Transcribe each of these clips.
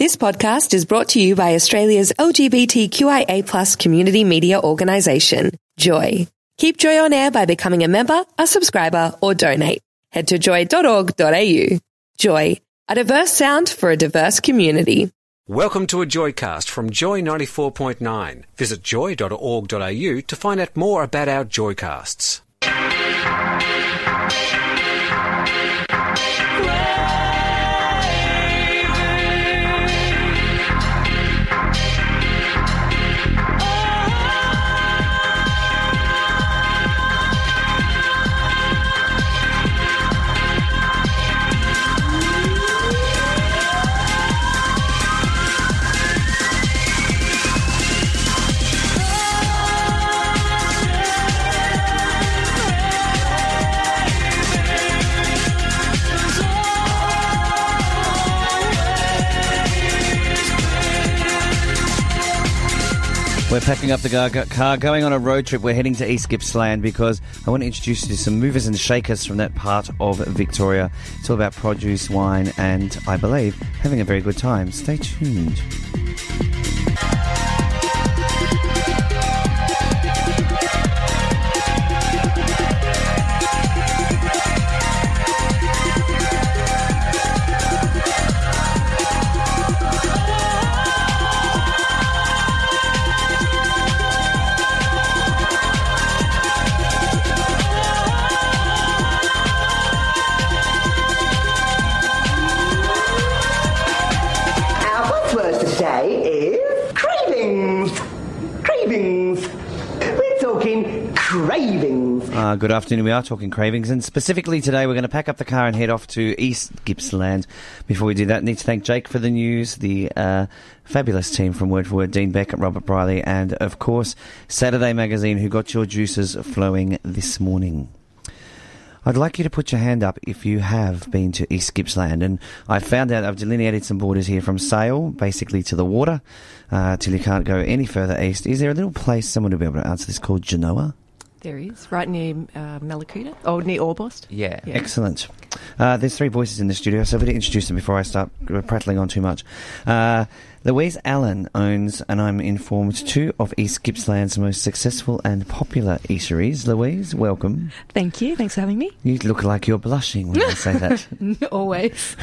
This podcast is brought to you by Australia's LGBTQIA+ community media organisation, Joy. Keep Joy on air by becoming a member, a subscriber, or donate. Head to joy.org.au. Joy, a diverse sound for a diverse community. Welcome to a Joycast from Joy 94.9. Visit joy.org.au to find out more about our Joycasts. We're packing up the car, going on a road trip. We're heading to East Gippsland because I want to introduce you to some movers and shakers from that part of Victoria. It's all about produce, wine, and, I believe, having a very good time. Stay tuned. Cravings. Good afternoon. We are talking cravings, and specifically today we're going to pack up the car and head off to East Gippsland. Before we do that, I need to thank Jake for the news, the fabulous team from Word for Word, Dean Beckett, Robert Briley, and of course Saturday Magazine, who got your juices flowing this morning. I'd like you to put your hand up if you have been to East Gippsland. And I found out I've delineated some borders here from Sale, basically to the water, till you can't go any further east. Is there a little place, someone will be able to answer this, called Genoa? There is, right near Mallacoota, near Orbost. Yeah. Excellent. There's three voices in the studio, so I better introduce them before I start prattling on too much. Louise Allen owns, and I'm informed, two of East Gippsland's most successful and popular eateries. Louise, welcome. Thank you. Thanks for having me. You look like you're blushing when I say that. Always.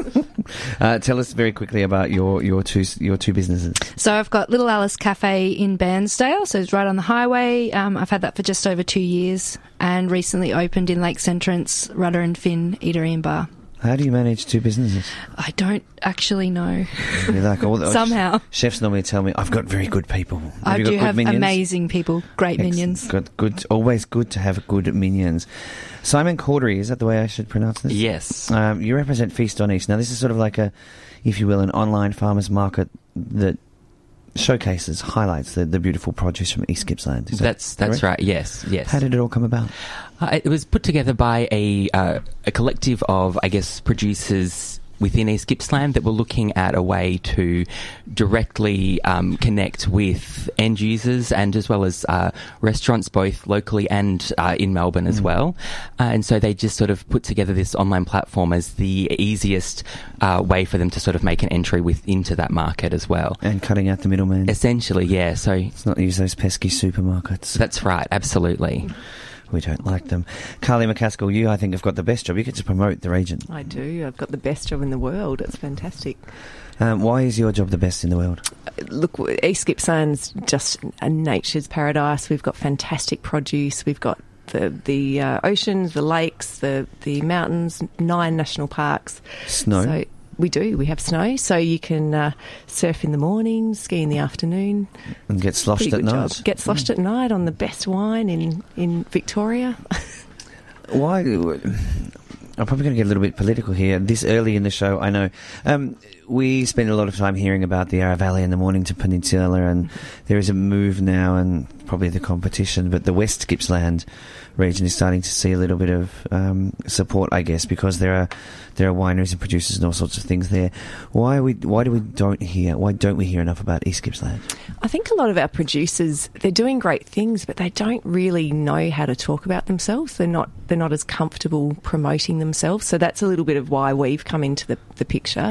Tell us very quickly about your two businesses. So I've got Little Alice Cafe in Bairnsdale, so it's right on the highway. I've had that for just over 2 years, and recently opened in Lakes Entrance, Rudder and Finn Eatery and Bar. How do you manage two businesses? I don't actually know. Like somehow. Chefs normally tell me, I've got very good people. I do have amazing people, great minions. Good, always good to have good minions. Simon Cordery, is that the way I should pronounce this? Yes. You represent Feast on East. Now, this is sort of like a, if you will, an online farmers market that showcases, highlights the beautiful produce from East Gippsland. That's right. Yes. How did it all come about? It was put together by a collective of, I guess, producers within East Gippsland that were looking at a way to directly connect with end users and as well as restaurants, both locally and in Melbourne as well. And so they just sort of put together this online platform as the easiest way for them to sort of make an entry into that market as well. And cutting out the middleman. Essentially, yeah. So it's not use those pesky supermarkets. That's right, absolutely. We don't like them. Carly McCaskill, you, I think, have got the best job. You get to promote the region. I do. I've got the best job in the world. It's fantastic. Why is your job the best in the world? Look, East Gippsland's just a nature's paradise. We've got fantastic produce. We've got the oceans, the lakes, the mountains, 9 national parks. Snow? So we do. We have snow, so you can surf in the morning, ski in the afternoon. And get sloshed at night. Job. Get sloshed at night on the best wine in Victoria. Why? I'm probably going to get a little bit political here. This early in the show, I know. We spend a lot of time hearing about the Yarra Valley and the Mornington Peninsula, and there is a move now, and probably the competition, but the West Gippsland region is starting to see a little bit of support, I guess, because there are wineries and producers and all sorts of things there. Why don't we hear enough about East Gippsland? I think a lot of our producers, they're doing great things, but they don't really know how to talk about themselves. They're not as comfortable promoting themselves. So that's a little bit of why we've come into the picture.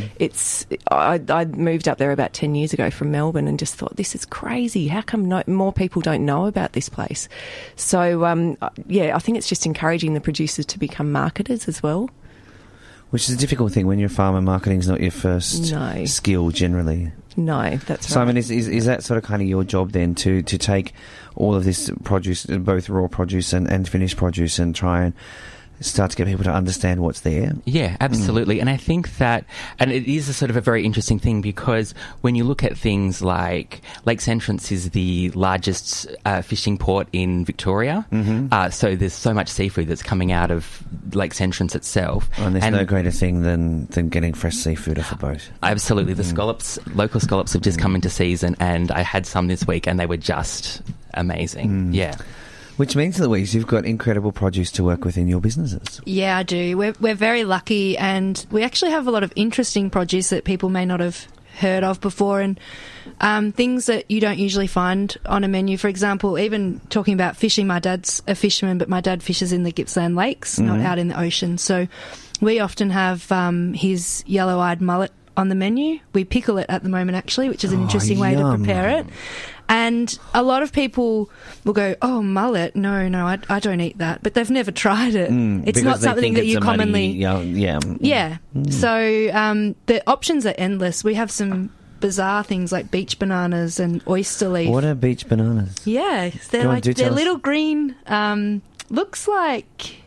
I moved up there about 10 years ago from Melbourne and just thought, this is crazy. How come more people don't know about this place? So, I think it's just encouraging the producers to become marketers as well. Which is a difficult thing when you're a farmer. Marketing's not your first skill generally. No, that's Simon, right. is that sort of kind of your job then to take all of this produce, both raw produce and finished produce, and try and start to get people to understand what's there? Yeah, absolutely. And I think that, and it is a sort of a very interesting thing, because when you look at things like Lakes Entrance is the largest fishing port in Victoria, so there's so much seafood that's coming out of Lakes Entrance itself. And there's no greater thing than getting fresh seafood off a boat. Absolutely. The scallops, local scallops have just come into season, and I had some this week and they were just amazing. Yeah. Which means, Louise, you've got incredible produce to work with in your businesses. Yeah, I do. We're very lucky, and we actually have a lot of interesting produce that people may not have heard of before, and things that you don't usually find on a menu. For example, even talking about fishing, my dad's a fisherman, but my dad fishes in the Gippsland lakes, not out in the ocean. So we often have his yellow-eyed mullet on the menu. We pickle it at the moment, actually, which is an interesting way to prepare it. And a lot of people will go, oh, mullet? No, I don't eat that. But they've never tried it. It's not something that you commonly... Yeah. So the options are endless. We have some bizarre things like beach bananas and oyster leaf. What are beach bananas? Yeah. They're little green... looks like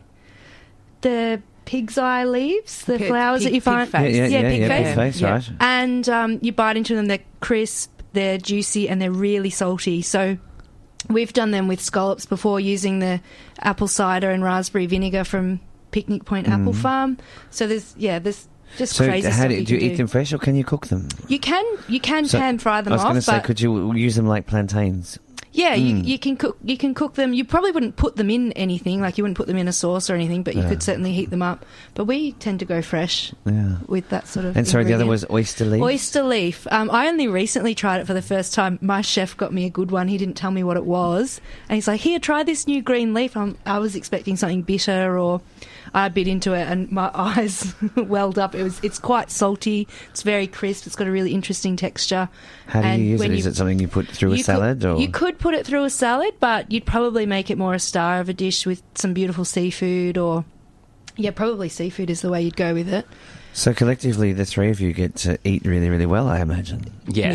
the pig's eye leaves, the flowers that you find. Pig face. Pig face, right. And you bite into them, they're crisp, they're juicy, and they're really salty. So we've done them with scallops before, using the apple cider and raspberry vinegar from Picnic Point Apple Farm. So there's just crazy stuff. Do you eat them fresh, or can you cook them? You can pan fry them off. I was going to say, could you use them like plantains? Yeah, you can cook them. You probably wouldn't put them in anything, like you wouldn't put them in a sauce or anything, but you could certainly heat them up. But we tend to go fresh with that sort of. And sorry, the other was oyster leaf? Oyster leaf. I only recently tried it for the first time. My chef got me a good one. He didn't tell me what it was. And he's like, here, try this new green leaf. I was expecting something bitter, or I bit into it and my eyes welled up. It's quite salty. It's very crisp. It's got a really interesting texture. How do you use it? Is it something you put through a salad? Or? You could put it through a salad, but you'd probably make it more a star of a dish with some beautiful seafood, or... Yeah, probably seafood is the way you'd go with it. So collectively, the three of you get to eat really, really well, I imagine. Yeah.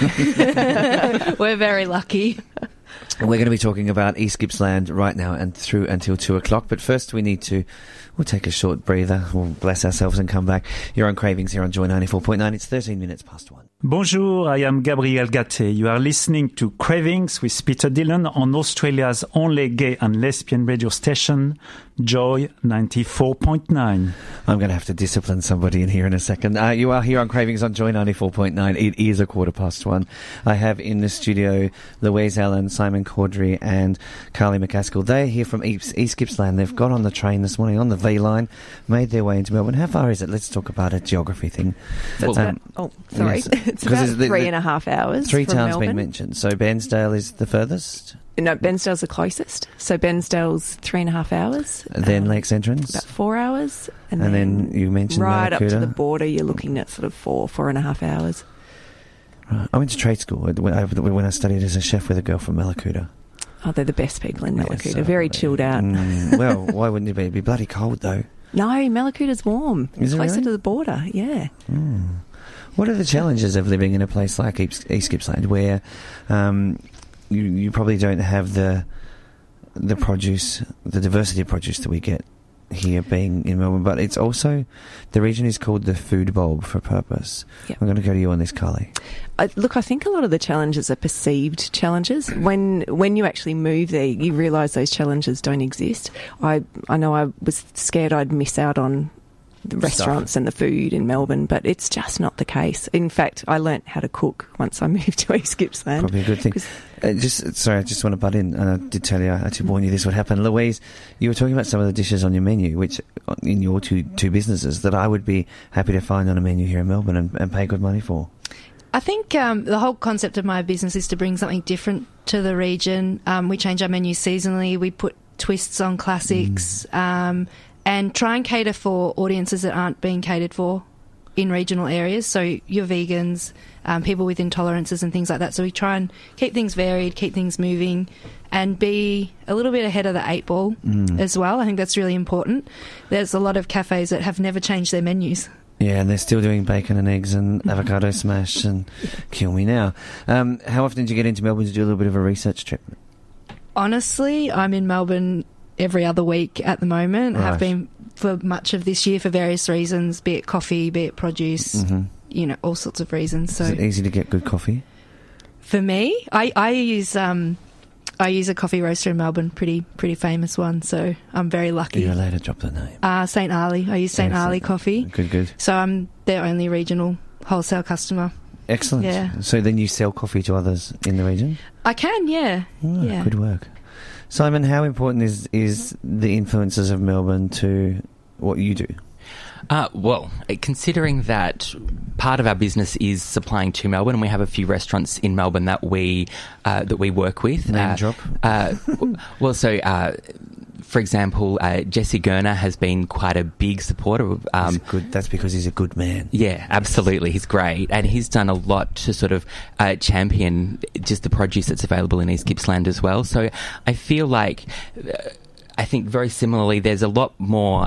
Yeah. We're very lucky. We're going to be talking about East Gippsland right now and through until 2 o'clock. But first we'll take a short breather. We'll bless ourselves and come back. You're on Cravings here on Joy 94.9. It's 13 minutes past 1. Bonjour, I am Gabriel Gatte. You are listening to Cravings with Peter Dillon on Australia's only gay and lesbian radio station, Joy 94.9. I'm going to have to discipline somebody in here in a second. You are here on Cravings on Joy 94.9. It is 1:15. I have in the studio Louise Allen, Simon Caudry and Carly McCaskill. They're here from East Gippsland. They've got on the train this morning on the V line, made their way into Melbourne. How far is it? Let's talk about a geography thing. Sorry. Yes. It's about 3.5 hours. Three from towns Melbourne. being mentioned. So Bairnsdale is the furthest? No, Bairnsdale's the closest. So Bairnsdale's 3.5 hours. Then Lakes Entrance? About 4 hours. And then you mentioned right Malakuta. up to the border, you're looking at sort of 4.5 hours. Right. I went to trade school when I studied as a chef with a girl from Malakuta. Oh, they're the best people in Malakuta. Yes, very chilled out. Well, why wouldn't it be? It'd be bloody cold, though. No, Malakuta's warm. Is it closer really? to the border, yeah. What are the challenges of living in a place like East Gippsland, where you probably don't have the produce, the diversity of produce that we get here being in Melbourne, but it's also, the region is called the food bulb for a purpose. Yep. I'm going to go to you on this, Carly. Look, I think a lot of the challenges are perceived challenges. When you actually move there, you realise those challenges don't exist. I know I was scared I'd miss out on the restaurants and the food in Melbourne, but it's just not the case. In fact, I learnt how to cook once I moved to East Gippsland. Probably a good thing. I just want to butt in. I did tell you, I did warn you this would happen. Louise, you were talking about some of the dishes on your menu, which in your two businesses, that I would be happy to find on a menu here in Melbourne and pay good money for. I think the whole concept of my business is to bring something different to the region. We change our menus seasonally. We put twists on classics and try and cater for audiences that aren't being catered for in regional areas. So your vegans, people with intolerances and things like that. So we try and keep things varied, keep things moving, and be a little bit ahead of the 8 ball as well. I think that's really important. There's a lot of cafes that have never changed their menus. Yeah, and they're still doing bacon and eggs and avocado smash and kill me now. How often did you get into Melbourne to do a little bit of a research trip? Honestly, I'm in Melbourne every other week at the moment. Right. I have been for much of this year for various reasons, be it coffee, be it produce, all sorts of reasons. So is it easy to get good coffee? For me, I use a coffee roaster in Melbourne, pretty famous one, so I'm very lucky. You're allowed to drop the name. St. Ali. I use St. Ali coffee. Good. So I'm their only regional wholesale customer. Excellent. Yeah. So then you sell coffee to others in the region? I can, yeah. Yeah. Good work. Simon, how important is the influences of Melbourne to what you do? Well, considering that part of our business is supplying to Melbourne, and we have a few restaurants in Melbourne that we work with. Name drop. For example, Jesse Gurner has been quite a big supporter of... That's because he's a good man. Yeah, absolutely. He's great. And he's done a lot to sort of champion just the produce that's available in East Gippsland as well. So I feel like, I think very similarly, there's a lot more...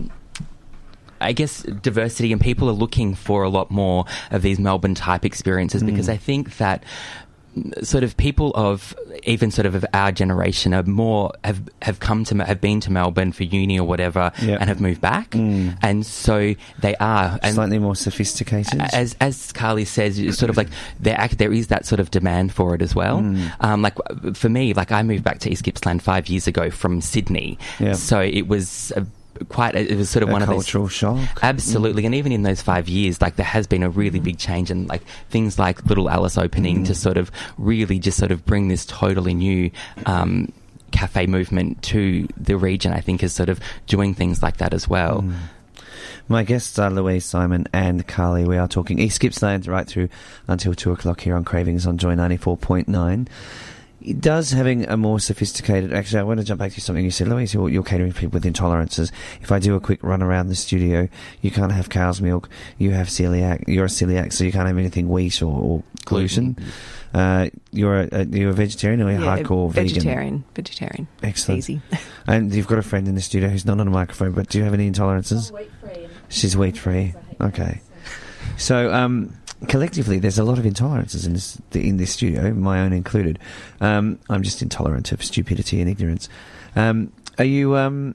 diversity, and people are looking for a lot more of these Melbourne type experiences because I think that sort of people of even sort of our generation are more have been to Melbourne for uni or whatever and have moved back, and so they are slightly more sophisticated. As Carly says, it's sort of like there is that sort of demand for it as well. Like for me, like I moved back to East Gippsland 5 years ago from Sydney, so it was. It was sort of one of those cultural shock. Absolutely, and even in those 5 years, like there has been a really big change, and like things like Little Alice opening to sort of really just sort of bring this totally new cafe movement to the region. I think is sort of doing things like that as well. My guests are Louise, Simon and Carly. We are talking East Gippsland right through until 2 o'clock here on Cravings on Joy 94.9. It does having a more sophisticated... Actually, I want to jump back to something you said, Louise. You're catering for people with intolerances. If I do a quick run around the studio, you can't have cow's milk. You have celiac. You're a celiac, so you can't have anything wheat or gluten. You're a vegetarian or a hardcore vegan? Vegetarian. Excellent. Easy. And you've got a friend in the studio who's not on a microphone, but do you have any intolerances? I'm wheat-free. She's wheat-free. Okay. So... collectively, there's a lot of intolerances in this studio, my own included. I'm just intolerant of stupidity and ignorance. Are you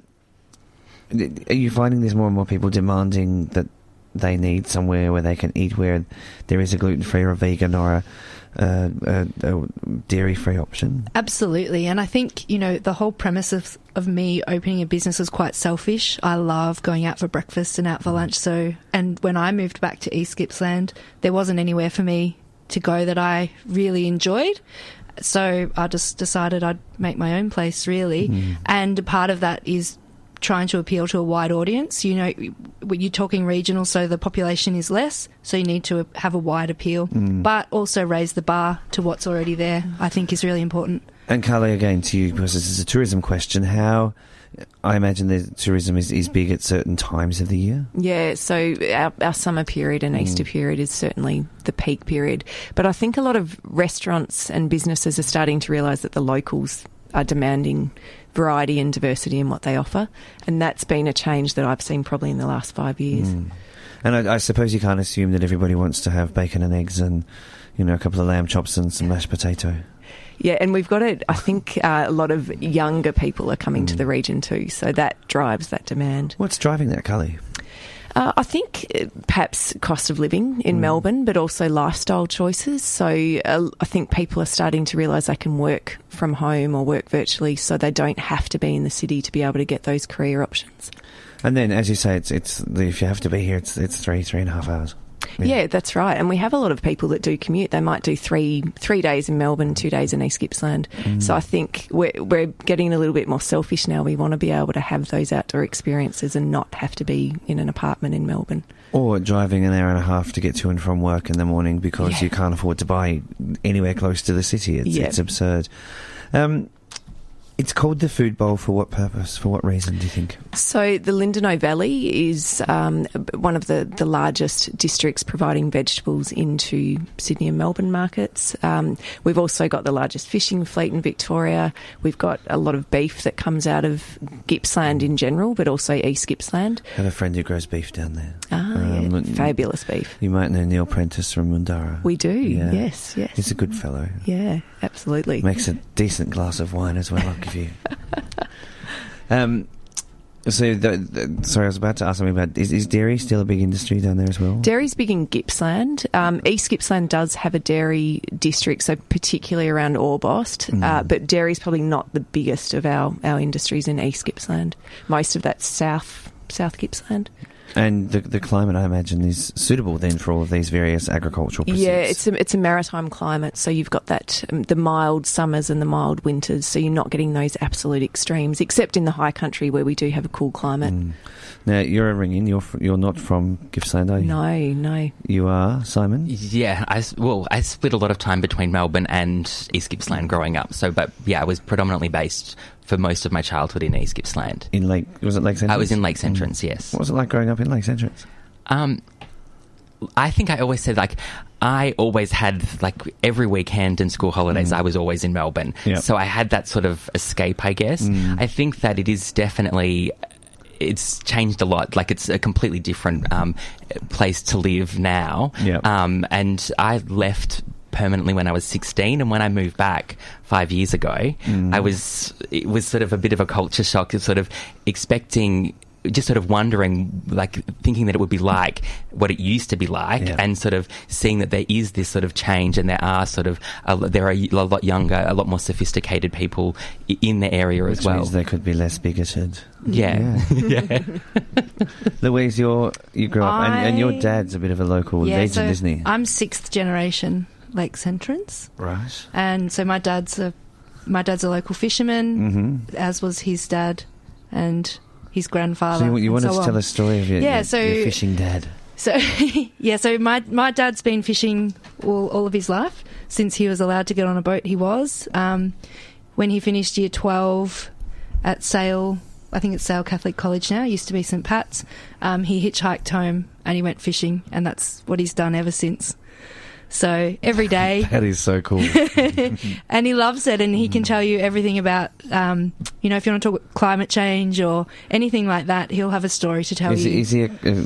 finding there's more and more people demanding that they need somewhere where they can eat where there is a gluten-free or a vegan or a dairy-free option? Absolutely, and I think, the whole premise of me opening a business is quite selfish. I love going out for breakfast and out for lunch, and when I moved back to East Gippsland, there wasn't anywhere for me to go that I really enjoyed. So I just decided I'd make my own place, really. And part of that is trying to appeal to a wide audience. You're talking regional, so the population is less, so you need to have a wide appeal, but also raise the bar to what's already there, I think is really important. And Carly, again to you, because this is a tourism question, how... I imagine the tourism is big at certain times of the year. Yeah, so our summer period and Easter period is certainly the peak period. But I think a lot of restaurants and businesses are starting to realise that the locals are demanding variety and diversity in what they offer. And that's been a change that I've seen probably in the last 5 years. And I suppose you can't assume that everybody wants to have bacon and eggs and, a couple of lamb chops and some mashed potato. Yeah, and we've got a lot of younger people are coming to the region too, so that drives that demand. What's driving that, Carly? I think perhaps cost of living in Melbourne, but also lifestyle choices. So I think people are starting to realise they can work from home or work virtually, so they don't have to be in the city to be able to get those career options. And then, as you say, it's if you have to be here, it's 3.5 hours. Yeah, that's right. And we have a lot of people that do commute. They might do three days in Melbourne, 2 days in East Gippsland. So I think we're getting a little bit more selfish now. We want to be able to have those outdoor experiences and not have to be in an apartment in Melbourne. Or driving an hour and a half to get to and from work in the morning because you can't afford to buy anywhere close to the city. It's absurd. It's called the Food Bowl for what purpose? For what reason, do you think? So the Lindenow Valley is one of the largest districts providing vegetables into Sydney and Melbourne markets. We've also got the largest fishing fleet in Victoria. We've got a lot of beef that comes out of Gippsland in general, but also East Gippsland. I have a friend who grows beef down there. Fabulous beef. You might know Neil Prentice from Mundara. We do, yes. He's a good fellow. Yeah, absolutely. Makes a decent glass of wine as well, I'll give you. Sorry, I was about to ask something about, is dairy still a big industry down there as well? Dairy's big in Gippsland. East Gippsland does have a dairy district, so particularly around Orbost, but dairy's probably not the biggest of our industries in East Gippsland. Most of that's South Gippsland. And the climate, I imagine, is suitable then for all of these various agricultural pursuits. Yeah, it's a maritime climate, so you've got that the mild summers and the mild winters, so you're not getting those absolute extremes, except in the high country where we do have a cool climate. Now, you're a ring-in. You're not from Gippsland, are you? No. You are, Simon? Yeah, I split a lot of time between Melbourne and East Gippsland growing up. I was predominantly based for most of my childhood in East Gippsland. Was it Lakes Entrance? I was in Lakes Entrance, yes. What was it like growing up in Lakes Entrance? I think I always said, I always had, every weekend and school holidays, I was always in Melbourne. Yep. So I had that sort of escape, I guess. I think that it is definitely... It's changed a lot. It's a completely different place to live now. Yep. And I left permanently when I was 16, and when I moved back 5 years ago, it was sort of a bit of a culture shock, sort of expecting, just sort of wondering, thinking that it would be like what it used to be like, and sort of seeing that there is this sort of change, and there are a lot younger, a lot more sophisticated people in the area as well. Which means they could be less bigoted. Yeah. Louise, you grew up, and your dad's a bit of a local legend, isn't he? I'm 6th generation Lakes Entrance. Right. And so my dad's a local fisherman, as was his dad and his grandfather. So you wanted to tell a story of your fishing dad. So so my dad's been fishing all of his life since he was allowed to get on a boat. He was when he finished year 12 at Sale. I think it's Sale Catholic College now. It used to be St Pat's. He hitchhiked home and he went fishing, and that's what he's done ever since. So every day. That is so cool. And he loves it, and he can tell you everything about, if you want to talk climate change or anything like that, he'll have a story to tell you. Is he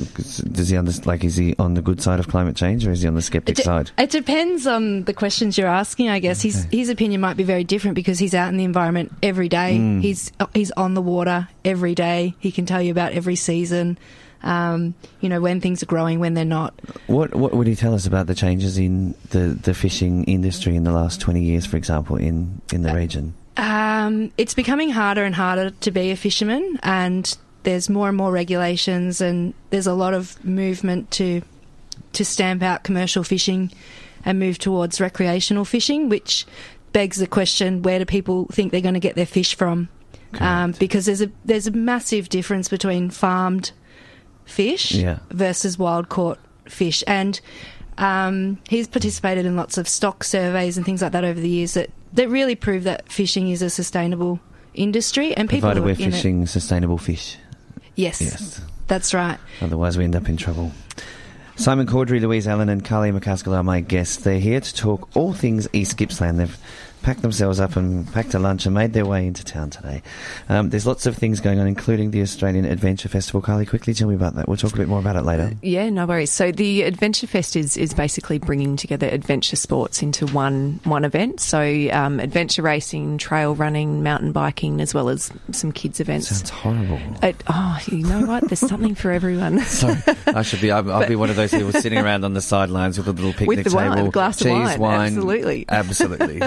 is he on the good side of climate change, or is he on the skeptic side? It depends on the questions you're asking, I guess. Okay. His opinion might be very different because he's out in the environment every day. He's on the water every day. He can tell you about every season. When things are growing, when they're not. What would he tell us about the changes in the fishing industry in the last 20 years, for example, in the region? It's becoming harder and harder to be a fisherman, and there's more and more regulations, and there's a lot of movement to stamp out commercial fishing and move towards recreational fishing, which begs the question, where do people think they're going to get their fish from? Because there's a massive difference between farmed fish versus wild caught fish, and he's participated in lots of stock surveys and things like that over the years that really prove that fishing is a sustainable industry, and people provided we're fishing sustainable fish. Yes, that's right. Otherwise we end up in trouble. Simon Caudry, Louise Allen and Carly McCaskill are my guests. They're here to talk all things East Gippsland. They've packed themselves up and packed a lunch and made their way into town today. There's lots of things going on, including the Australian Adventure Festival. Carly, quickly tell me about that. We'll talk a bit more about it later. Yeah, no worries. So the Adventure Fest is basically bringing together adventure sports into one event. So adventure racing, trail running, mountain biking, as well as some kids events. Sounds horrible. You know what? There's something for everyone. Sorry, I'll be one of those people sitting around on the sidelines with a little picnic with the table, glass cheese, of wine. Absolutely. I thought you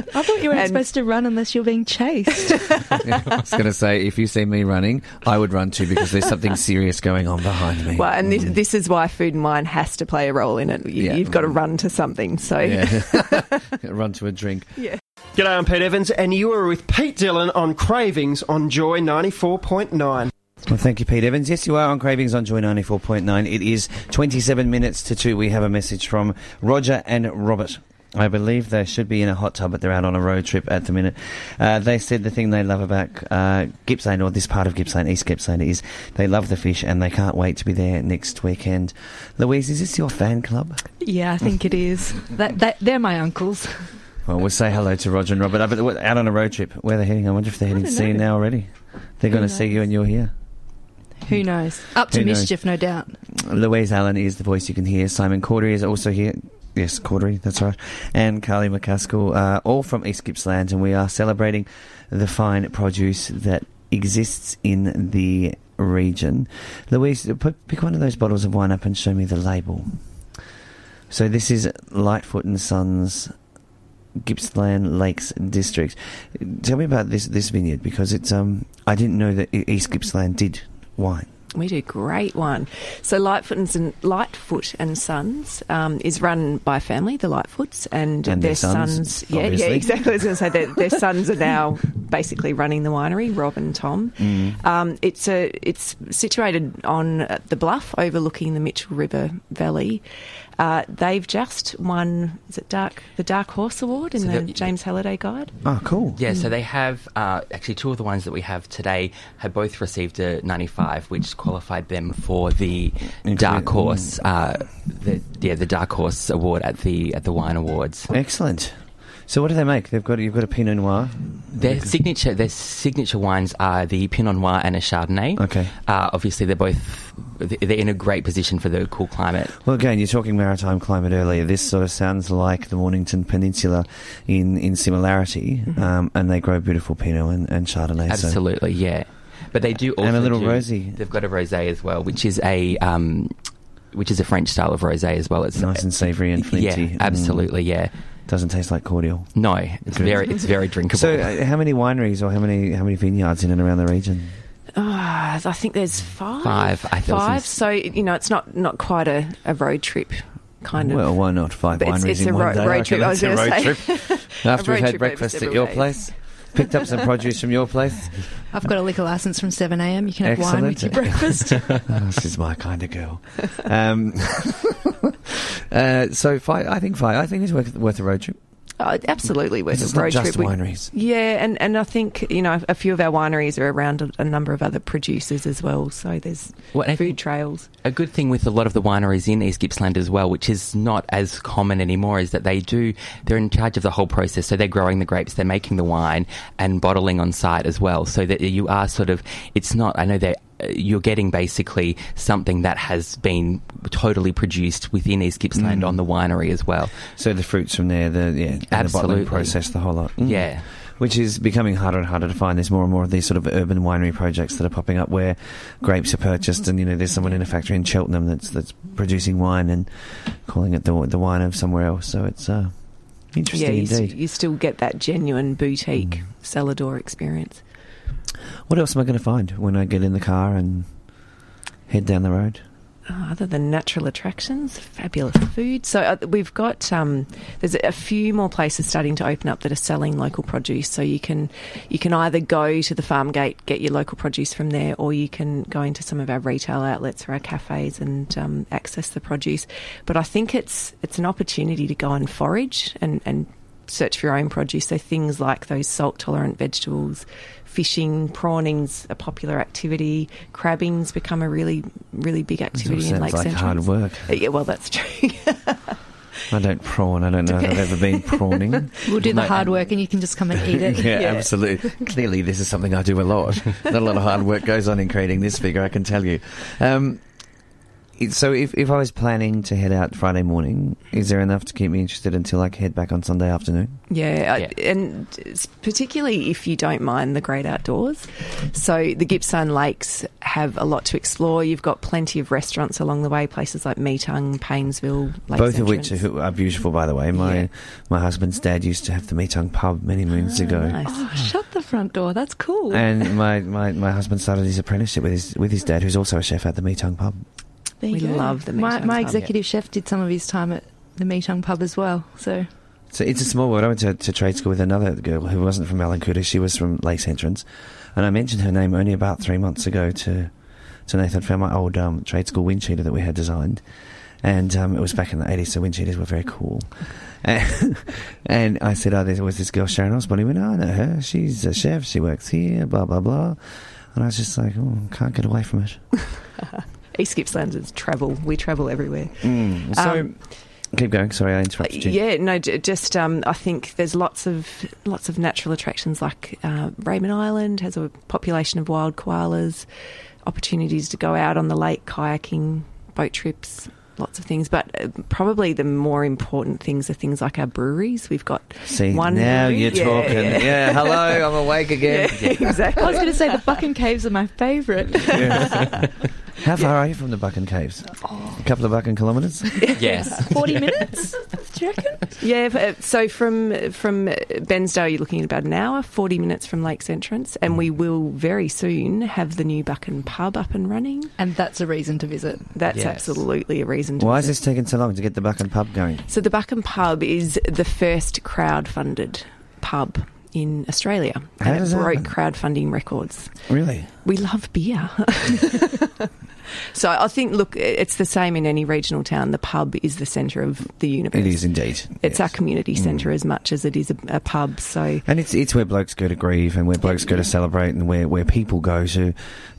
You weren't supposed to run unless you're being chased. I was going to say, if you see me running, I would run too because there's something serious going on behind me. Well, and this is why Food and Wine has to play a role in it. You've got to run to something. So Run to a drink. Yeah. G'day, I'm Pete Evans, and you are with Pete Dillon on Cravings on Joy 94.9. Well, thank you, Pete Evans. Yes, you are on Cravings on Joy 94.9. It is 27 minutes to 2. We have a message from Roger and Robert. I believe they should be in a hot tub, but they're out on a road trip at the minute. They said the thing they love about Gippsland, or this part of Gippsland, East Gippsland, is they love the fish and they can't wait to be there next weekend. Louise, is this your fan club? Yeah, I think it is. They're my uncles. Well, we'll say hello to Roger and Robert. Out on a road trip. Where are they heading? I wonder if they're heading to see you now already. They're going to see you and you're here. Who knows? Up to mischief, no doubt. Louise Allen is the voice you can hear. Simon Cordery is also here. Yes, Cordery, that's right. And Carly McCaskill, all from East Gippsland, and we are celebrating the fine produce that exists in the region. Louise, pick one of those bottles of wine up and show me the label. So this is Lightfoot and Sons, Gippsland Lakes District. Tell me about this vineyard, because it's I didn't know that East Gippsland did wine. We do great wine. So Lightfoot and Sons is run by a family, the Lightfoots, and their sons. Yeah, exactly. I was going to say their sons are now basically running the winery, Rob and Tom. It's situated on the bluff overlooking the Mitchell River Valley. They've just won, is it the Dark Horse Award in the James Halliday Guide? Oh, cool. Yeah, so they have, actually two of the ones that we have today have both received a 95, which qualified them for the Dark Horse, the Dark Horse Award at the Wine Awards. Excellent. So what do they make? You've got a Pinot Noir. Their signature wines are the Pinot Noir and a Chardonnay. Okay. Obviously, they're in a great position for the cool climate. Well, again, you're talking maritime climate earlier. This sort of sounds like the Mornington Peninsula in similarity, and they grow beautiful Pinot and Chardonnay. Absolutely, yeah. But they do also and a little rosé. They've got a rosé as well, which is a French style of rosé as well. It's nice and savoury and flinty. Yeah, absolutely, yeah. Doesn't taste like cordial. No, it's very drinkable. So, how many wineries or how many vineyards in and around the region? I think there's five. Five. So it's not quite a road trip kind of. Well, why not 5 wineries in one day? Road trip. I was going to say. After we've had breakfast at your place, picked up some produce from your place. I've got a liquor licence from 7 a.m. You can have wine with your breakfast. This is my kind of girl. So 5. I think it's worth a road trip. Absolutely worth a road trip. It's not just wineries. Yeah, and I think a few of our wineries are around a number of other producers as well. So there's food trails. A good thing with a lot of the wineries in East Gippsland as well, which is not as common anymore, is that they're in charge of the whole process. So they're growing the grapes, they're making the wine and bottling on site as well. So that you are you're getting basically something that has been totally produced within East Gippsland on the winery as well. So the fruits from there, the bottling process, the whole lot. Yeah. Which is becoming harder and harder to find. There's more and more of these sort of urban winery projects that are popping up where grapes are purchased and, there's someone in a factory in Cheltenham that's producing wine and calling it the wine of somewhere else. So it's interesting indeed. You still get that genuine boutique cellar door experience. What else am I going to find when I get in the car and head down the road? Other than natural attractions, fabulous food. So we've got there's a few more places starting to open up that are selling local produce. So you can either go to the farm gate, get your local produce from there, or you can go into some of our retail outlets or our cafes and access the produce. But I think it's an opportunity to go and forage and search for your own produce. So things like those salt-tolerant vegetables, fishing, prawning's a popular activity. Crabbing's become a really, really big activity in Lake Central. Sounds like hard work. Yeah, well, that's true. I don't prawn. I don't know if I've ever been prawning. We'll do the hard work and you can just come and eat it. Yeah, absolutely. Clearly, this is something I do a lot. Not a lot of hard work goes on in creating this figure, I can tell you. So if I was planning to head out Friday morning, is there enough to keep me interested until I head back on Sunday afternoon? Yeah, and particularly if you don't mind the great outdoors. So the Gippsland Lakes have a lot to explore. You've got plenty of restaurants along the way, places like Meetung, Paynesville, Lakes Both of which Entrance. are beautiful, by the way. My husband's dad used to have the Meetung pub many moons ago. Nice. Oh, shut the front door. That's cool. And my husband started his apprenticeship with his dad, who's also a chef at the Meetung pub. There We you go. love the My Meetung pub. executive chef did some of his time at the Meetung pub as well. So So it's a small world. I went to trade school with another girl who wasn't from Mallacoota. She was from Lakes Entrance. And I mentioned her name only about 3 months ago to Nathan from my old trade school wind cheater that we had designed. And it was back in the 80s, so wind cheaters were very cool. And I said, there was this girl, Sharon Osborne. He went, I know her. She's a chef. She works here, blah, blah, blah. And I was just like, can't get away from it. East Gippsland is travel. We travel everywhere. So, keep going. Sorry, I interrupted you. Yeah, no, just I think there's lots of natural attractions like Raymond Island has a population of wild koalas, opportunities to go out on the lake, kayaking, boat trips, lots of things. But probably the more important things are things like our breweries. We've got See, one now brewery. you're talking. Yeah, hello, I'm awake again. Yeah, exactly. I was going to say the Buchan Caves are my favourite. How far are you from the Buchan Caves? A couple of Buchan kilometres? Yes. 40 minutes, do you reckon? Yeah, so from Bensdale you're looking at about an hour, 40 minutes from Lakes Entrance, and we will very soon have the new Buchan pub up and running. And that's a reason to visit. That's Yes. absolutely a reason to Why is visit. this taking so long to get the Buchan pub going? So the Buchan pub is the first crowd-funded pub in Australia. How and does it that broke happen? crowdfunding records. Really? We love beer. So I think, look, it's the same in any regional town. The pub is the centre of the universe. It is indeed. It's yes. our community centre as much as it is a pub. So And it's where blokes go to grieve and where blokes go to celebrate and where people go to,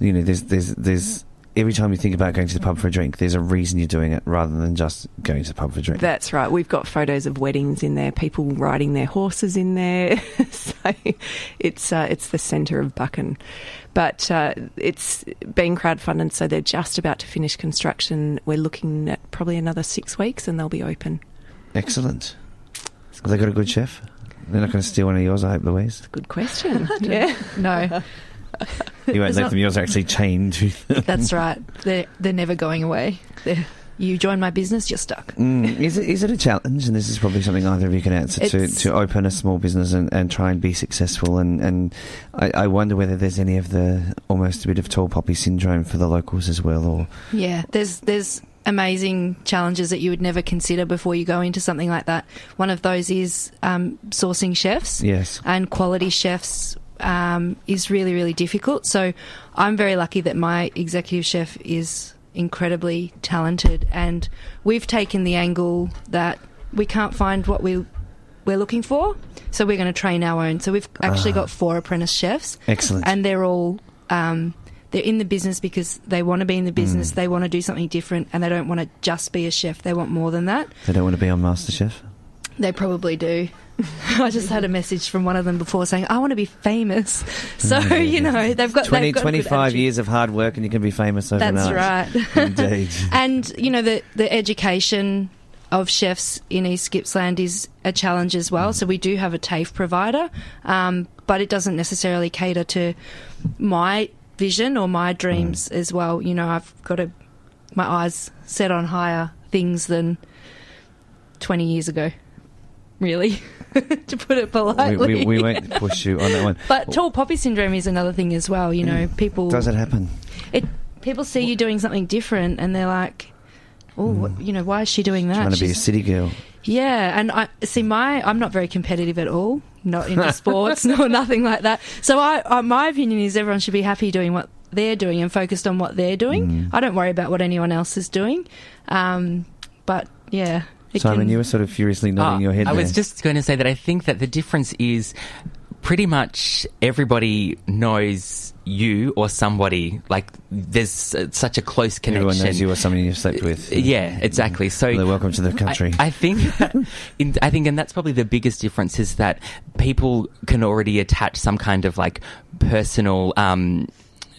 there's every time you think about going to the pub for a drink, there's a reason you're doing it rather than just going to the pub for a drink. that's right. We've got photos of weddings in there, people riding their horses in there. So it's the centre of Buchan. But it's been crowdfunded, so they're just about to finish construction. We're looking at probably another 6 weeks and they'll be open. Excellent. Have they got a good chef? They're not going to steal one of yours, I hope, Louise. Good question. Yeah. No, You won't let them. Yours are actually chained to them. that's right. They're never going away. You join my business, you're stuck. Is it a challenge? And this is probably something either of you can answer to open a small business and try and be successful. And I wonder whether there's any of the almost a bit of tall poppy syndrome for the locals as well. Or Yeah, there's amazing challenges that you would never consider before you go into something like that. One of those is sourcing chefs. yes, And quality chefs is really, really difficult. So I'm very lucky that my executive chef is incredibly talented, and we've taken the angle that we can't find what we're looking for, so we're going to train our own. So we've actually got 4 apprentice chefs. excellent. And they're all they're in the business because they want to be in the business, they want to do something different, and they don't want to just be a chef. They want more than that. They don't want to be on MasterChef. They probably do. I just had a message from one of them before saying, I want to be famous. So, they've got 20, they've got a good 25 attitude. years of hard work and you can be famous overnight. That's right. Indeed. And, the education of chefs in East Gippsland is a challenge as well. So we do have a TAFE provider, but it doesn't necessarily cater to my vision or my dreams as well. I've got my eyes set on higher things than 20 years ago, really, to put it politely. we won't push you on that one. But tall poppy syndrome is another thing as well. People... Does it happen? People see you doing something different and they're like, why is she doing that? Trying to be a She's- city girl. Yeah, and I'm not very competitive at all, not into sports, nor nothing like that. So my opinion is everyone should be happy doing what they're doing and focused on what they're doing. I don't worry about what anyone else is doing. But yeah. Simon, you were sort of furiously nodding your head I there. was just going to say that I think that the difference is pretty much everybody knows you or somebody. Like, there's such a close connection. Everyone knows you or somebody you've slept with. Yeah, exactly. So Well, welcome to the country. I think, and that's probably the biggest difference is that people can already attach some kind of like personal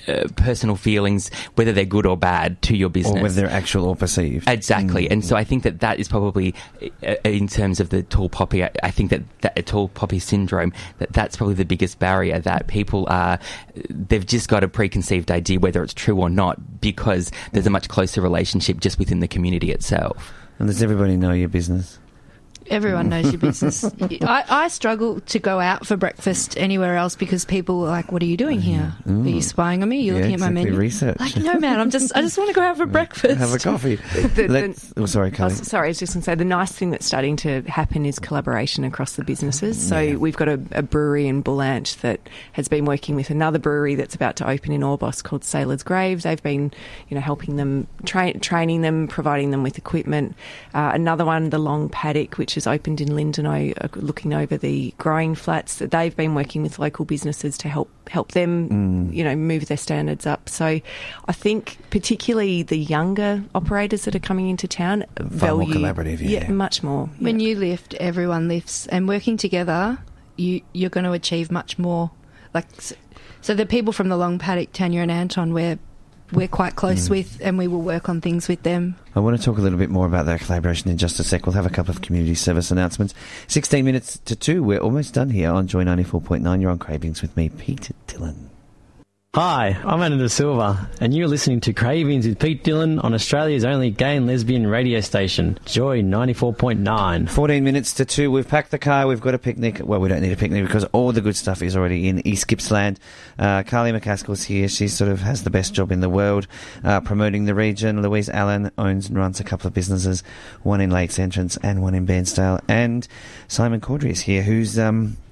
personal feelings, whether they're good or bad, to your business. Or whether they're actual or perceived. Exactly. And so I think that is probably, in terms of the tall poppy, I think that tall poppy syndrome, that's probably the biggest barrier, that people they've just got a preconceived idea whether it's true or not, because there's a much closer relationship just within the community itself. And does everybody know your business? Everyone knows your business. I struggle to go out for breakfast anywhere else because people are like, "What are you doing here? Are you spying on me? You're looking at my menu?" Research. Like, no, man. I just want to go out for breakfast. Have a coffee. Sorry, Kylie. Sorry, I was just going to say the nice thing that's starting to happen is collaboration across the businesses. So we've got a brewery in Bullanch that has been working with another brewery that's about to open in Orbost called Sailor's Grave. They've been, helping them, training them, providing them with equipment. Another one, the Long Paddock, which is opened in Lindenow, looking over the growing flats. They've been working with local businesses to help them, move their standards up. So I think particularly the younger operators that are coming into town value more collaborative, yeah, much more. When you lift, everyone lifts, and working together, you're going to achieve much more. Like, so the people from the Long Paddock, Tanya and Anton, we're quite close with, and we will work on things with them. I want to talk a little bit more about that collaboration in just a sec. We'll have a couple of community service announcements. 16 minutes to 2. We're almost done here on Joy 94.9. You're on Cravings with me, Pete Dillon. Hi, I'm Anna De Silva, and you're listening to Cravings with Pete Dillon on Australia's only gay and lesbian radio station, Joy 94.9. 14 minutes to 2. We've packed the car. We've got a picnic. Well, we don't need a picnic because all the good stuff is already in East Gippsland. Carly McCaskill's here. She sort of has the best job in the world promoting the region. Louise Allen owns and runs a couple of businesses, one in Lakes Entrance and one in Bairnsdale. And Simon Caudry is here, who's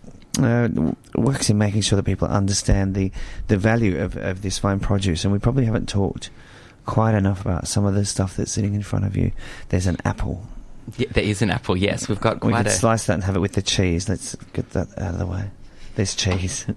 works in making sure that people understand the value of this fine produce. And we probably haven't talked quite enough about some of the stuff that's sitting in front of you. There's an apple. Yeah, there is an apple, yes. We've got we quite could slice that and have it with the cheese. Let's get that out of the way. There's cheese.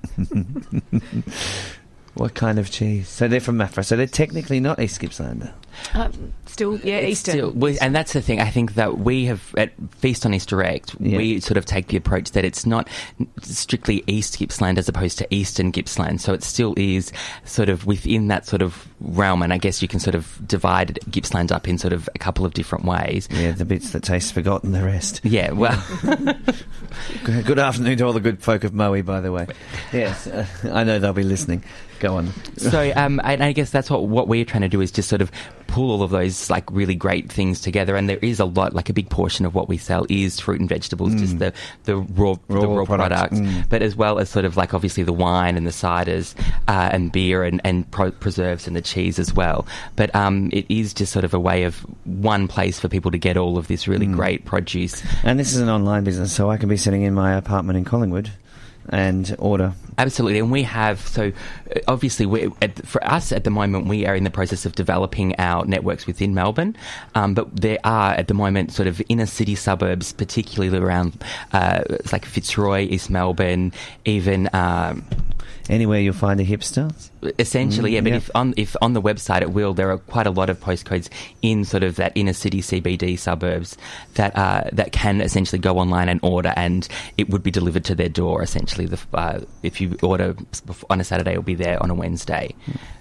What kind of cheese? So they're from Maffra. So they're technically not East Gippslander. Still, yeah, Eastern. And that's the thing. I think that we have, at Feast on East Direct, we sort of take the approach that it's not strictly East Gippsland as opposed to Eastern Gippsland. So it still is sort of within that sort of realm. And I guess you can sort of divide Gippsland up in sort of a couple of different ways. Yeah, the bits that taste forgotten, the rest. Yeah, well... Good afternoon to all the good folk of Moe, by the way. Yes, I know they'll be listening. Go on. So, and I guess that's what we're trying to do, is just sort of pull all of those like really great things together. And there is a lot, like a big portion of what we sell is fruit and vegetables, just the raw product, but as well as sort of like obviously the wine and the ciders and beer and preserves and the cheese as well. But it is just sort of a way of one place for people to get all of this really great produce. And this is an online business, so I can be sitting in my apartment in Collingwood and order. Absolutely. And we have, so obviously for us at the moment, we are in the process of developing our networks within Melbourne, but there are at the moment sort of inner city suburbs, particularly around like Fitzroy, East Melbourne, even... anywhere you'll find a hipster? Essentially, yeah. But if on the website it will, there are quite a lot of postcodes in sort of that inner city CBD suburbs that can essentially go online and order, and it would be delivered to their door. Essentially, if you order on a Saturday, it'll be there on a Wednesday.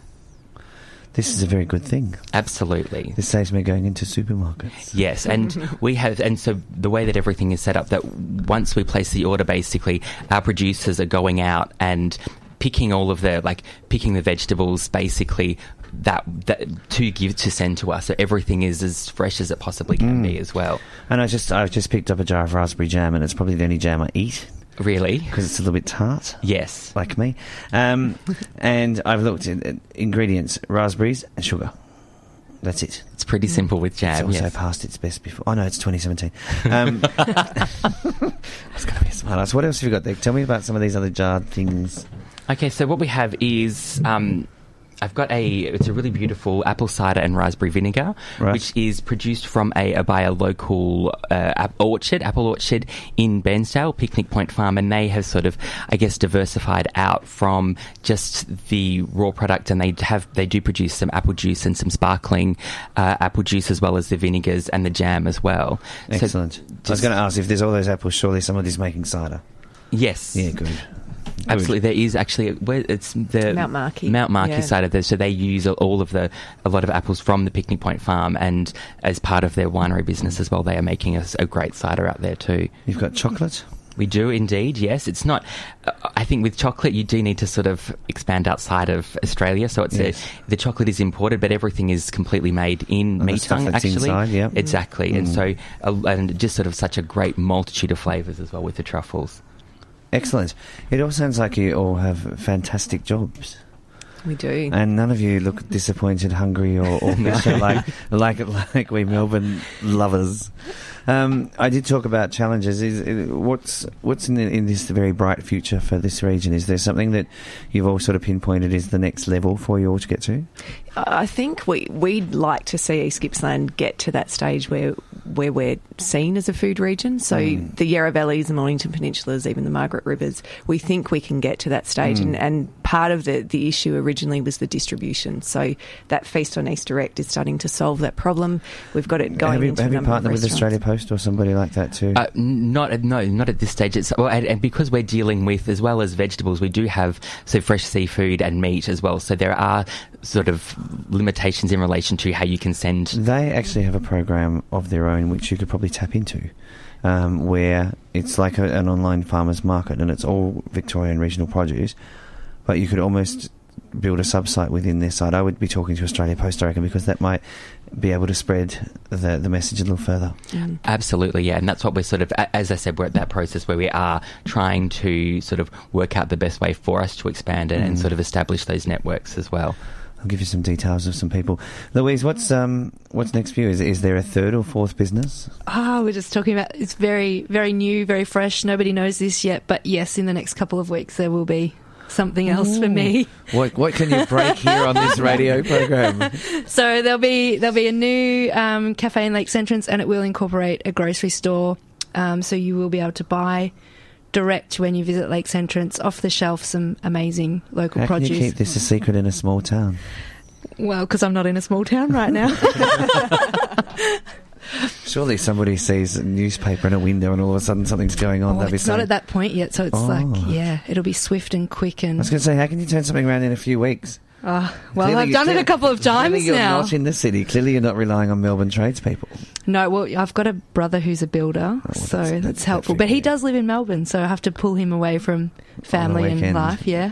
This is a very good thing. Absolutely. This saves me going into supermarkets. Yes, and we have, and so the way that everything is set up, that once we place the order, basically, our producers are going out and picking all of picking the vegetables, basically, that to send to us. So everything is as fresh as it possibly can be as well. And I've just picked up a jar of raspberry jam, and it's probably the only jam I eat. Really? Because it's a little bit tart. Yes. Like me. And I've looked at ingredients, raspberries and sugar. That's it. It's pretty simple with jam. It's also past its best before. Oh, no, it's 2017. I was going to be a smart ass. What else have you got there? Tell me about some of these other jarred things. Okay, so what we have is... I've got it's a really beautiful apple cider and raspberry vinegar, which is produced by a local apple orchard in Bairnsdale, Picnic Point Farm, and they have sort of, I guess, diversified out from just the raw product, and they do produce some apple juice and some sparkling apple juice, as well as the vinegars and the jam as well. Excellent. So I was going to ask, if there's all those apples, surely somebody's making cider. Yes. Yeah, good. Absolutely, there is actually it's the Mount Marquee. Yeah. Side of this. So they use a lot of apples from the Picnic Point farm, and as part of their winery business as well, they are making a great cider out there too. You've got chocolate. We do indeed, yes. It's not. I think with chocolate, you do need to sort of expand outside of Australia. So it's the chocolate is imported, but everything is completely made in Meatung. Actually, inside, yeah, exactly. And so, and just sort of such a great multitude of flavours as well with the truffles. Excellent. It all sounds like you all have fantastic jobs. We do. And none of you look disappointed, hungry, or bitter like we Melbourne lovers. I did talk about challenges. What's in this very bright future for this region? Is there something that you've all sort of pinpointed is the next level for you all to get to? I think we'd like to see East Gippsland get to that stage where we're seen as a food region. So the Yarra Valleys, the Mornington Peninsulas, even the Margaret Rivers, we think we can get to that stage. And part of the issue originally was the distribution. So that Feast on East Direct is starting to solve that problem. We've got it going into a number of restaurants. Have you partnered with Australia Post or somebody like that too? Not at this stage. And because we're dealing with, as well as vegetables, we do have fresh seafood and meat as well. So there are sort of limitations in relation to how you can send. They actually have a program of their own which you could probably tap into, where it's like an online farmers market and it's all Victorian regional produce, but you could almost build a sub-site within their site. I would be talking to Australia Post, I reckon, because that might be able to spread the message a little further. Absolutely, yeah. And that's what we're sort of, as I said, we're at that process where we are trying to sort of work out the best way for us to expand and sort of establish those networks as well. I'll give you some details of some people. Louise, what's next for you? Is there a third or fourth business? We're just talking about, it's very, very new, very fresh. Nobody knows this yet, but yes, in the next couple of weeks there will be something else for me. What can you break here on this radio program? So there'll be a new cafe in Lakes Entrance, and it will incorporate a grocery store. So you will be able to buy direct when you visit Lakes Entrance, off the shelf, some amazing local produce. How can you keep this a secret in a small town? Well, because I'm not in a small town right now. Surely somebody sees a newspaper in a window and all of a sudden something's going on. It's not at that point yet, so it's it'll be swift and quick. And I was going to say, how can you turn something around in a few weeks? Well, I've done it a couple of times clearly now. You're not in the city. Clearly you're not relying on Melbourne tradespeople. No, well, I've got a brother who's a builder, so that's helpful. But he does live in Melbourne, so I have to pull him away from family and life, yeah.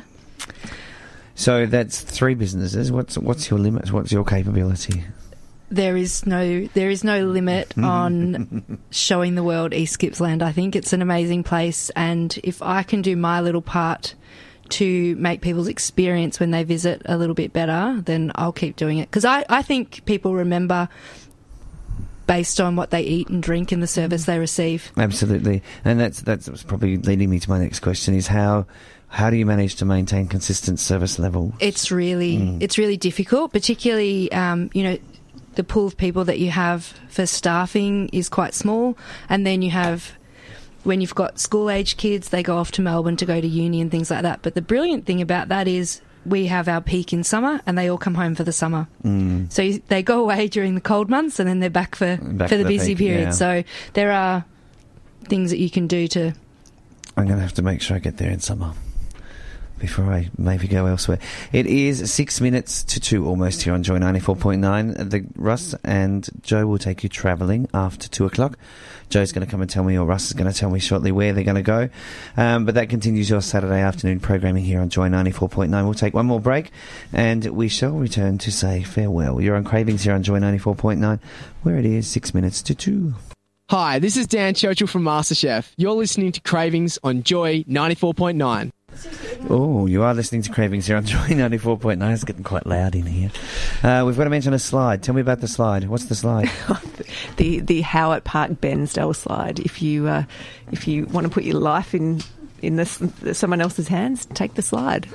So that's 3 businesses. What's your limit? What's your capability? There is no limit on showing the world East Gippsland. I think it's an amazing place, and if I can do my little part to make people's experience when they visit a little bit better, then I'll keep doing it. Because I think people remember based on what they eat and drink and the service they receive. Absolutely. And that's probably leading me to my next question, is how do you manage to maintain consistent service level? It's really difficult, particularly, the pool of people that you have for staffing is quite small, and then you have, when you've got school-age kids, they go off to Melbourne to go to uni and things like that. But the brilliant thing about that is we have our peak in summer and they all come home for the summer. So they go away during the cold months and then they're back for the busy peak, period. Yeah. So there are things that you can do to... I'm going to have to make sure I get there in summer before I maybe go elsewhere. It is 6 minutes to 2 almost here on Joy 94.9. Russ and Joe will take you travelling after 2 o'clock. Joe's going to come and tell me, or Russ is going to tell me shortly where they're going to go. But that continues your Saturday afternoon programming here on Joy 94.9. We'll take one more break and we shall return to say farewell. You're on Cravings here on Joy 94.9, where it is 6 minutes to 2. Hi, this is Dan Churchill from MasterChef. You're listening to Cravings on Joy 94.9. Oh, you are listening to Cravings here on Joy 94.9. It's getting quite loud in here. We've got to mention a slide. Tell me about the slide. What's the slide? the Howard Park Bensdale slide. If you want to put your life in someone else's hands, take the slide.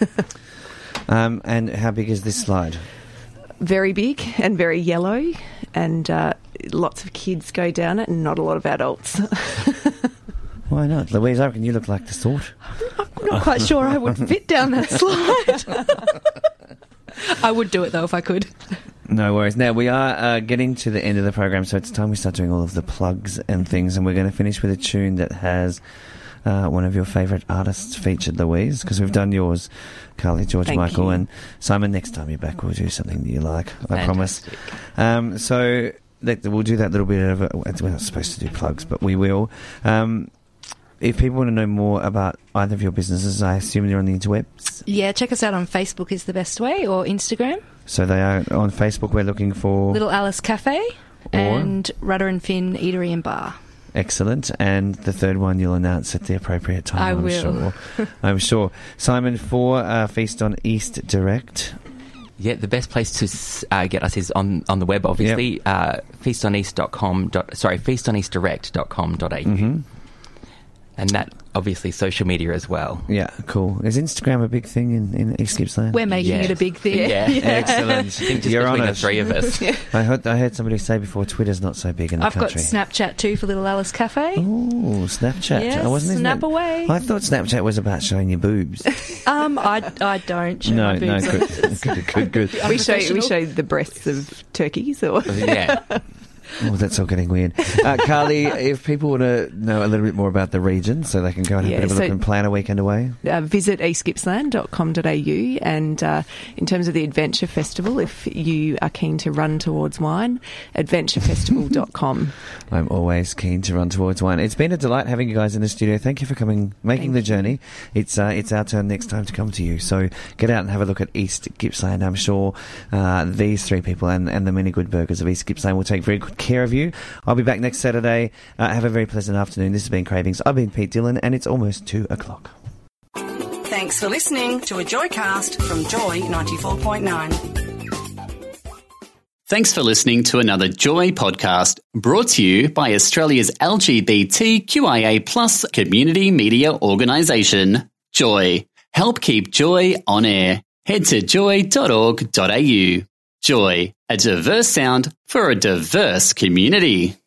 And how big is this slide? Very big and very yellow, and lots of kids go down it and not a lot of adults. Why not? Louise, I reckon you look like the sort. I'm not quite sure I would fit down that slide. I would do it, though, if I could. No worries. Now, we are getting to the end of the program, so it's time we start doing all of the plugs and things, and we're going to finish with a tune that has one of your favourite artists featured, Louise, because we've done yours, Carly, George Thank Michael, you. and Simon. Next time you're back, we'll do something that you like. I Fantastic. promise. So we'll do that little bit of we're not supposed to do plugs, but we will. If people want to know more about either of your businesses, I assume they're on the interwebs. Yeah, check us out on Facebook is the best way, or Instagram. So they are on Facebook. We're looking for Little Alice Cafe and Rudder and Finn Eatery and Bar. Excellent. And the third one you'll announce at the appropriate time. I I'm will. Sure. I'm sure. Simon, for Feast on East Direct. Yeah, the best place to get us is on the web, obviously. feastoneast.com.au. Mm-hmm. And that, obviously, social media as well. Yeah, cool. Is Instagram a big thing in East Gippsland? We're making it a big thing. Yeah. Excellent. I think just You're between on the it. three of us. I heard somebody say before Twitter's not so big in the I've country. got Snapchat too for Little Alice Cafe. Oh, Snapchat. Yes, Isn't snap that- away. I thought Snapchat was about showing your boobs. I don't show my boobs. Good. We show the breasts of turkeys, or Yeah. Oh, that's all getting weird. Carly, if people want to know a little bit more about the region, so they can go and have a bit of a look and plan a weekend away. visit eastgippsland.com.au, and in terms of the Adventure Festival, if you are keen to run towards wine, adventurefestival.com. I'm always keen to run towards wine. It's been a delight having you guys in the studio. Thank you for coming, making the journey. It's our turn next time to come to you. So get out and have a look at East Gippsland. I'm sure these three people and the many good burgers of East Gippsland will take very good care of you. I'll be back next Saturday. Have a very pleasant afternoon. This has been Cravings. I've been Pete Dillon, and it's almost 2:00. Thanks for listening to a Joycast from Joy 94.9. Thanks for listening to another Joy podcast, brought to you by Australia's LGBTQIA+ community media organisation, Joy. Help keep Joy on air. Head to joy.org.au. Joy, a diverse sound for a diverse community.